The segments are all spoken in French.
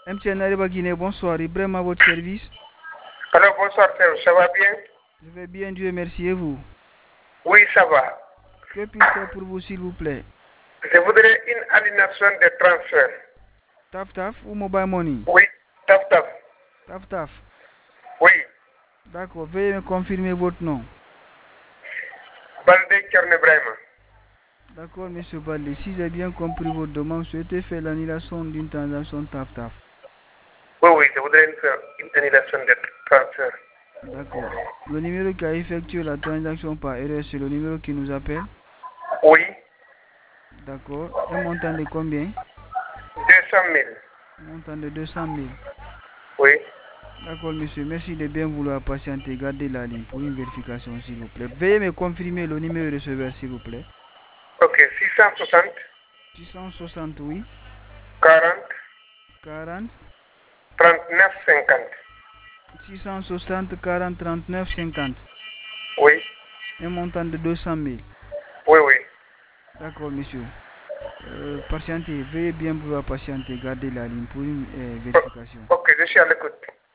MTN Ariba Guinée, bonsoir. Ibrahim à votre service. Alors bonsoir, ça va bien? Je vais bien, Dieu merci. Et vous? Oui, ça va. Que puis-je faire pour vous, s'il vous plaît? Je voudrais une aliénation de transfert. Taf Taf ou Mobile Money? Oui, taf taf. Taf Taf. Oui, D'accord, veuillez me confirmer votre nom. Balde Tcherne Brahima. D'accord, monsieur Balde. Si j'ai bien compris votre demande, souhaitez faire l'annulation d'une transaction Taf Taf. Oui, je voudrais une annulation de transfert. D'accord. Le numéro qui a effectué la transaction par erreur, c'est le numéro qui nous appelle. Oui, D'accord. Un montant de combien? 200 000. Un montant de 200 000. Oui, D'accord, monsieur. Merci de bien vouloir patienter. Gardez la ligne pour une vérification, s'il vous plaît. Veuillez me confirmer le numéro de receveur, s'il vous plaît. ok, 660, 660, oui. 40, 40. 39, 50. 660 40 39 50. Oui, Un montant de 200 000. oui, oui. D'accord, monsieur. Patientez. Veuillez bien vouloir patienter. Gardez la ligne pour une vérification. Ok, je suis à l'écoute.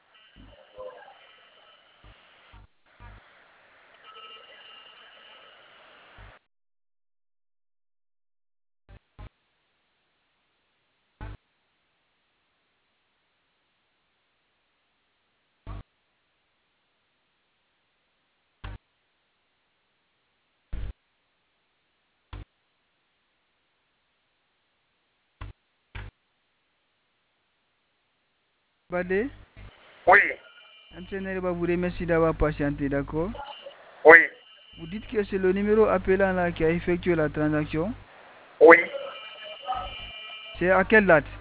Badé, Oui, MTN va vous remercier d'avoir patienté, d'accord? oui, Vous dites que c'est le numéro appelant là qui a effectué la transaction. oui. C'est à quelle date?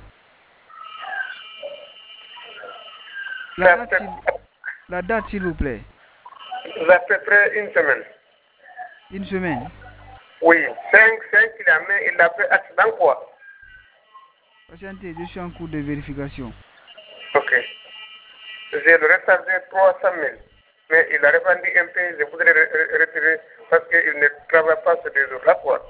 La Ça date, fait, la date, s'il vous plaît. ça fait près une semaine. Une semaine. Oui, 5 il a mis, il a fait accident quoi. Patientez, je suis en cours de vérification. Ok. J'ai le rechargé 300 000. Mais il a revendu un peu, je voudrais retirer parce qu'il ne travaille pas ce deux jours-là quoi.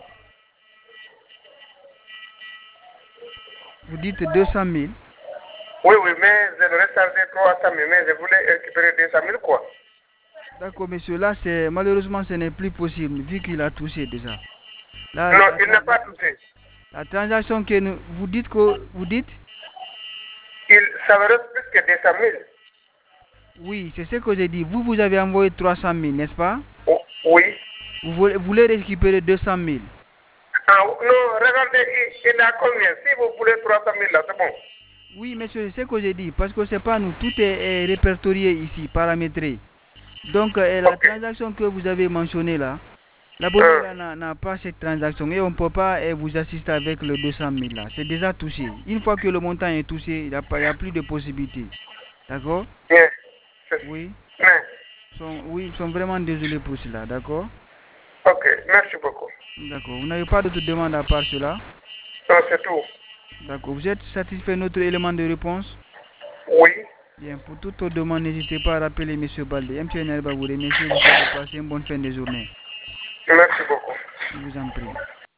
Vous dites 200 000. Oui, oui, mais j'ai le rechargé 300 000, mais je voulais récupérer 200 000 quoi. D'accord, monsieur. Là, malheureusement, ce n'est plus possible vu qu'il a touché déjà. Là, Non, il n'a pas touché. la transaction que vous dites que vous dites. Ça me reste plus que 200 000. Oui, c'est ce que j'ai dit. Vous avez envoyé 300 000, n'est-ce pas? Oui. Vous voulez récupérer 200 000. Ah, non, regardez, il a combien? Si vous voulez 300 000 là, c'est bon. Oui, monsieur, c'est ce que j'ai dit. Parce que c'est pas nous. Tout est répertorié ici, paramétré. Donc, la Ok. transaction que vous avez mentionnée là, l'abonné Hein. là n'a pas cette transaction et on ne peut pas vous assister avec le 200 000 là. C'est déjà touché. Une fois que le montant est touché, il n'y a plus de possibilité. D'accord? Bien. Oui. Bien. Oui, ils sont vraiment désolés pour cela. D'accord? Ok, merci beaucoup. D'accord. Vous n'avez pas d'autres demandes à part cela? Non, c'est tout. D'accord. Vous êtes satisfait de notre élément de réponse? Oui. Bien, pour toute autre demande, n'hésitez pas à rappeler M. Balde. MTN va vous remercier et vous souhaite de passer une bonne fin de journée. Merci beaucoup. Je vous en prie.